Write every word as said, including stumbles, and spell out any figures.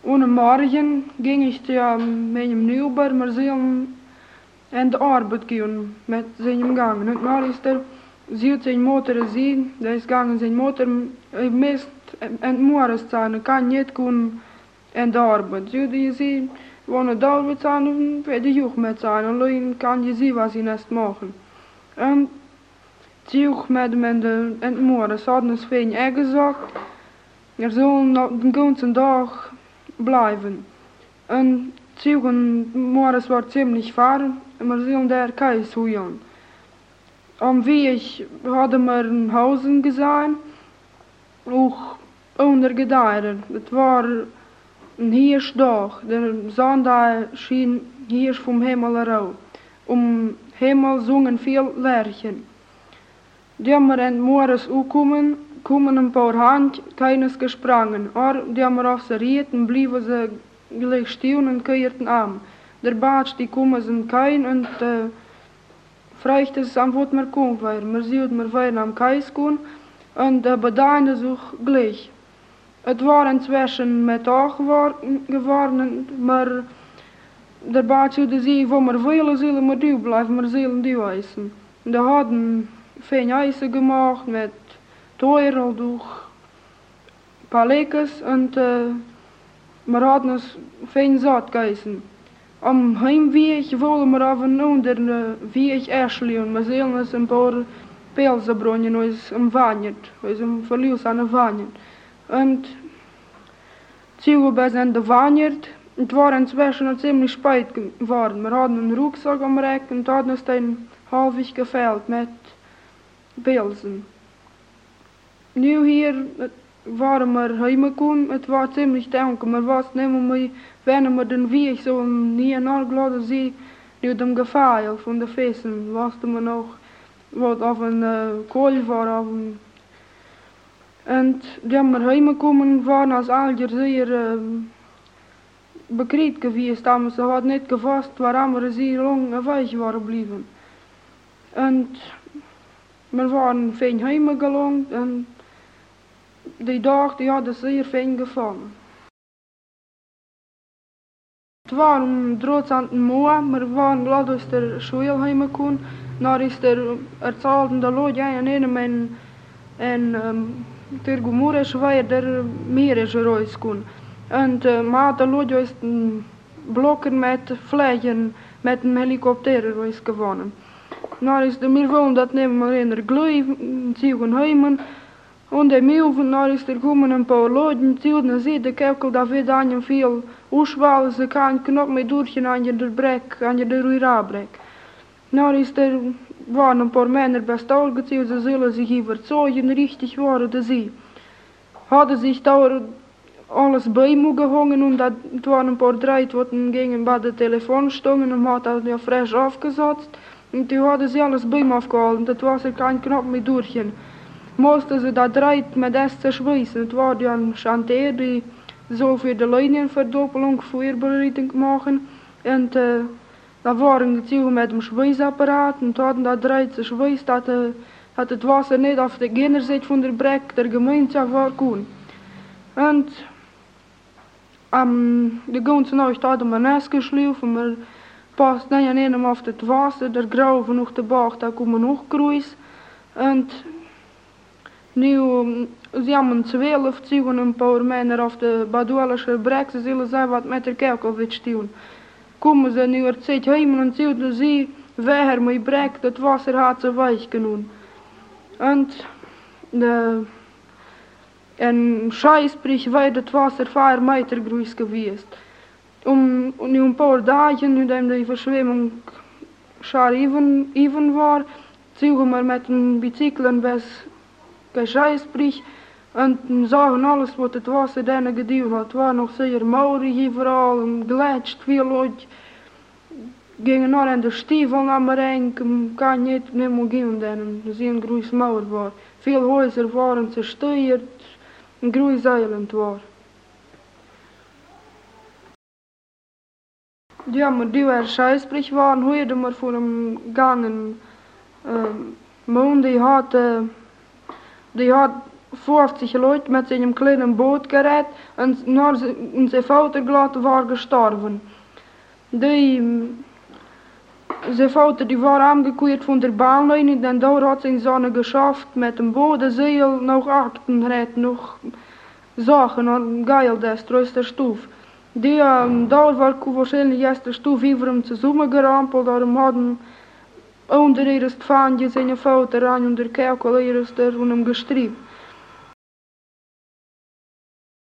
ohne Morgen ging ich ja met hem nieuwbaar, maar ze en de arbeid gehen met zijn gang. Und mal ist er, sieht sein Motor zien, der ist gegangen, sein Motor mist en morgens zijn, kann nicht gehen en de arbeid. Sieht je zien, wanneer de arbeid zijn, wird de Juch met zijn, alleen kan je zien was hij nest machen. En die Juch met hem en de en morgens hadden es veel er gesagt, er sollen den ganzen Tag bleiben. Und Zügen morgens war ziemlich fahren, wir sollen der Kais holen. Am Weg hadden wir ein Hausen gesehen, auch unter Gedeihen. Es war ein Hirschdag, der Sonntag schien Hirsch vom Himmel heraus. Um Himmel zungen viel Lerchen. Die haben wir morgens gekommen, kommen ein paar Hand, keines gesprangen. Aber die haben wir observiert und blieben sie gleich stehen und kehrten an. Der Batsch, die kommen sind kein und äh, fragt es am Wort mehr kommt, weil wir sehen, wir werden am Kais gehen und äh, bedeinen sich gleich. Es war inzwischen Mittag geworden, aber der Batsch sagte sie, wo wir wollen, sollen wir da bleiben, wir sollen da essen. Und da hatten viel Eisen gemacht mit Teuer durch Palekes und äh, wir hatten es viel satt gegessen. Am Heimweg wollen wir auf einen anderen Weg erschließen. Wir sehen es ein paar Pilsenbrunnen aus dem Wanyert, aus dem Verlies an der Wanyert. Und ziehen wir in der Wanyert. Es war inzwischen noch ziemlich spät geworden. Wir hatten einen Rucksack am Reck und hatten es dann halbwegs gefällt mit Pilsen. Nu hier waren wir heimgekommen, es war ziemlich dunkel, wir wussten nicht mehr, wenn wir den Weg so nie nachgeladen sie, nu dem Gefeil von den Füßen, wussten wir noch, was auf ein äh, Kohl war. Auf ein und die haben wir heimgekommen, waren als Alger sehr äh, bekriegt gewesen, aber sie hat nicht gewusst, warum wir sehr lange weg waren geblieben. Und wir waren fein heimgelangt und die dag die hadden zeer veel gevangen. Het was om dreizehn Uhr, wir waren gerade aus der Schule heimgekommen, dann ist der erzählende Leute en einem en, en um, der Gemurreschweier der Meeres rausgekommen. Und uh, man hat die Leute aus den Blocken mit Fliegen, mit dem Helikopter rausgewonnen. Dann ist der, wir wollen das nehmen wir in der Glüh, ziehen heimen. Und der Milven, dann ist er gekommen ein paar Leute, und sie, der Kerkel, da wird an viel auswählen, sie kann knapp mehr durch an der Breck, an der Ruira-Breck. Dann ist er, waren ein paar Männer Pistol gezogen, sie sollen sich überzeugen, richtig waren das sie. Hadden sich da alles bei mir gehangen und das waren ein paar Dreit, die gingen bei der Telefonstange und hat das ja frisch aufgesetzt. Und die hadden sie alles bei mir aufgehalten, das war sie kein knapp mehr durch. Moesten ze dat draait met des te schwijzen. Het was een chanteer die zo voor de linienverdoppeling voorbereiding maken. En uh, dat waren gezogen met een schwijsapparaat. En hadden dat draait te schwijzen dat, uh, dat het wasser niet op de genderzijde van de brek der gemeenschap was kon. En um, de ganze nacht hadden we nest geschliffen, maar pas dan je niet op het wasser, der grauwe nog de bach, daar komen nog kruis. En nu, ze hebben twaalf zugen een paar mannen op de Badualische Brek, ze zullen zijn wat met de Kelkovic doen. Komen ze nu er zit heen en zullen ze weer met Brek, dat wasser had ze weich genomen. En de en Scheißbrich war das Wasser vier Meter groß gewesen. Um, nu een paar dagen, nu dat de Verschwemmung schar even, even war, zogen wir mit den Bicykeln bis Scheißbrich und sahen alles, was das Wasser denen gedauert hat. Es war noch sehr maurig überall und gletscht. Viele Leute gingen noch in den Stiefeln am Renk, kann nicht mehr gehen, denn es ein großes Mauer war. Viele Häuser waren zerstört, ein großes Elend war. Ja, maar die waar Scheißbrich waren, hoorden we voor hem gangen. Uh, man die had, uh, die had fünfzig Leute mit seinem kleinen Boot gerettet und, nach, und sein Vater gelassen war gestorben. Die, sein Vater die war angekehrt von der Bahnlinie, denn da hat sein Sohn geschafft, mit dem Bodenseil noch Akten retten, noch Sachen und Geil des, der Stufe. Die, ähm, da war wahrscheinlich erst der Stufe über ihm zusammengerampelt, darum hatten unter ihres Pfannje seine Vater rein und der Kerkel ihres der von ihm gestriebt.